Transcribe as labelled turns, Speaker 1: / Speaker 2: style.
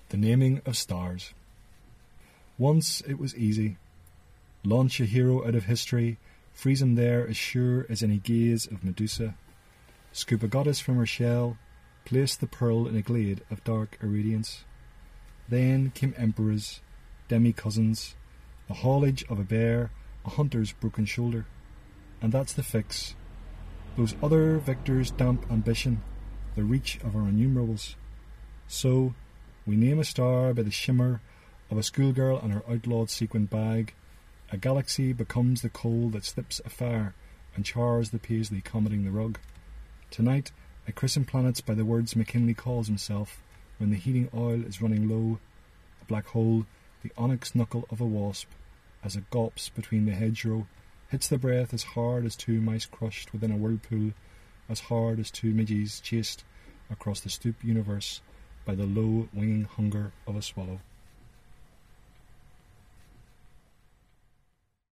Speaker 1: The naming of stars. Once it was easy. Launch a hero out of history, freeze him there as sure as any gaze of Medusa. Scoop a goddess from her shell, place the pearl in a glade of dark irradiance. Then came emperors, demi-cousins, the haulage of a bear, a hunter's broken shoulder. And that's the fix. Those other victors' damp ambition, the reach of our innumerables. So, we name a star by the shimmer of a schoolgirl and her outlawed sequined bag. A galaxy becomes the coal that slips afar and chars the paisley commoning the rug. Tonight, I christen planets by the words McKinley calls himself when the heating oil is running low. A black hole, the onyx knuckle of a wasp, as it gulps between the hedgerow, hits the breath as hard as two mice crushed within a whirlpool, as hard as two midges chased across the stoop universe by the low winging hunger of a swallow.